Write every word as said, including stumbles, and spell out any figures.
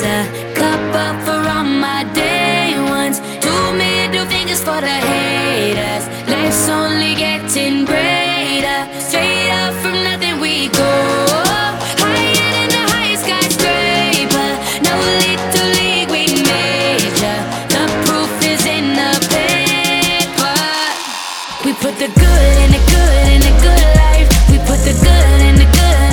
a cup up for all my day ones. Two middle fingers for the haters. Life's only getting greater. Straight up from nothing we go. Higher than the highest skyscraper. No little league we major. The proof is in the paper. We put the good in the good in the good life. We put the good in the good